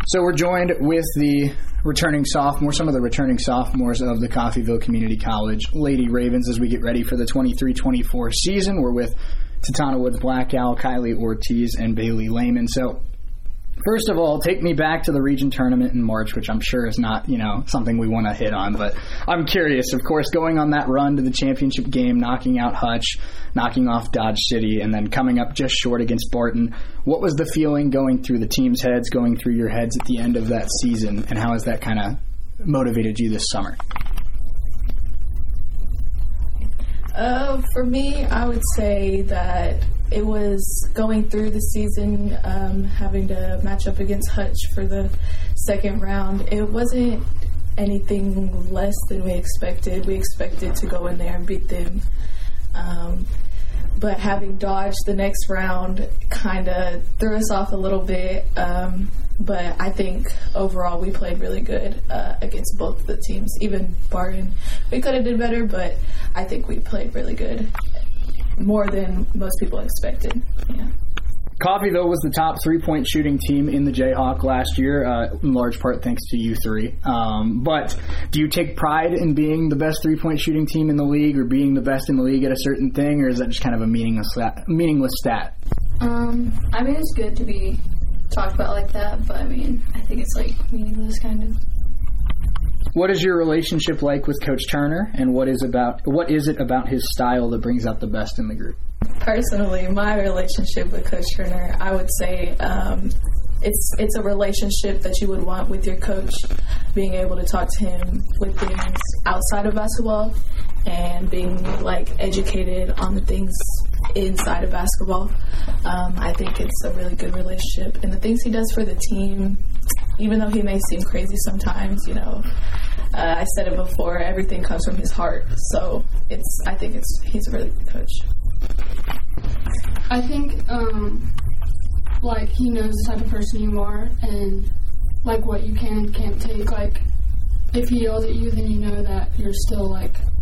So we're joined with the returning sophomore, some of the returning sophomores of the Coffeyville Community College Lady Ravens as we get ready for the 23-24 season. We're with Tatana Woods Black Owl, Kylie Ortiz, and Bailey Lehman. So first of all, take me back to the region tournament in March, which I'm sure is not, something we want to hit on. But I'm curious, of course, going on that run to the championship game, knocking out Hutch, knocking off Dodge City, and then coming up just short against Barton. What was the feeling going through the team's heads, going through your heads at the end of that season, and how has that kind of motivated you this summer? For me, I would say that it was going through the season, having to match up against Hutch for the second round. It wasn't anything less than we expected. We expected to go in there and beat them. But having Dodge the next round kind of threw us off a little bit. But I think overall we played really good against both the teams, even Barton. We could have did better, but I think we played really good, more than most people expected. Yeah. Coffeyville was the top three-point shooting team in the Jayhawk last year, in large part thanks to you three. But do you take pride in being the best three-point shooting team in the league or being the best in the league at a certain thing, or is that just kind of a meaningless stat? I mean, it's good to be talked about like that, but I mean, I think it's meaningless kind of. What is your relationship like with Coach Turner, and what is it about his style that brings out the best in the group? Personally, my relationship with Coach Turner, I would say it's a relationship that you would want with your coach, being able to talk to him with things outside of basketball and being educated on the things inside of basketball. I think it's a really good relationship, and the things he does for the team, even though he may seem crazy sometimes, I said it before, everything comes from his heart. So I think he's a really good coach. I think he knows the type of person you are and what you can and can't take. If he yells at you, then you know that you're still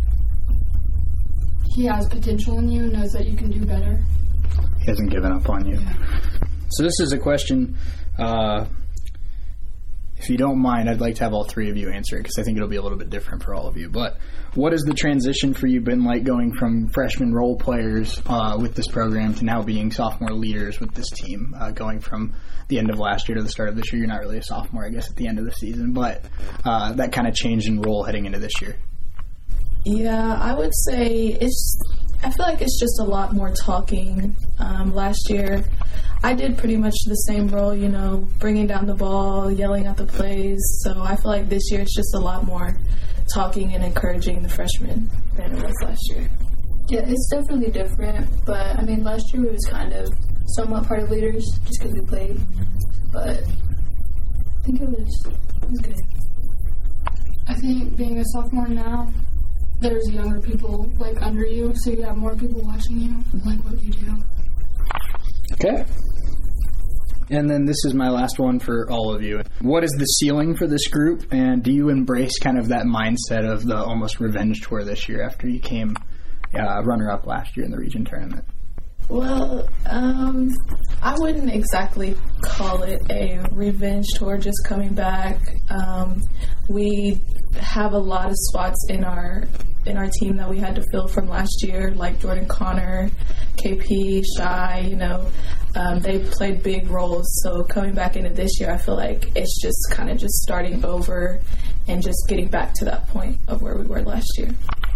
he has potential in you and knows that you can do better. He hasn't given up on you. Yeah. So this is a question, if you don't mind, I'd like to have all three of you answer it because I think it'll be a little bit different for all of you. But what has the transition for you been like going from freshman role players with this program to now being sophomore leaders with this team, going from the end of last year to the start of this year? You're not really a sophomore, I guess, at the end of the season, but that kind of change in role heading into this year. Yeah, I would say I feel like it's just a lot more talking. Last year, I did pretty much the same role, bringing down the ball, yelling at the plays. So I feel like this year it's just a lot more talking and encouraging the freshmen than it was last year. Yeah, it's definitely different. But, last year we was kind of somewhat part of leaders just because we played. But I think it was good. I think being a sophomore now, there's younger people under you, so you have more people watching you what you do. Okay. And then this is my last one for all of you. What is the ceiling for this group, and do you embrace kind of that mindset of the almost revenge tour this year after you came runner-up last year in the region tournament? Well, I wouldn't exactly call it a revenge tour, just coming back. We have a lot of spots in our team that we had to fill from last year, like Jordan Connor, KP, Shy, they played big roles. So coming back into this year, I feel like it's just kind of just starting over and just getting back to that point of where we were last year.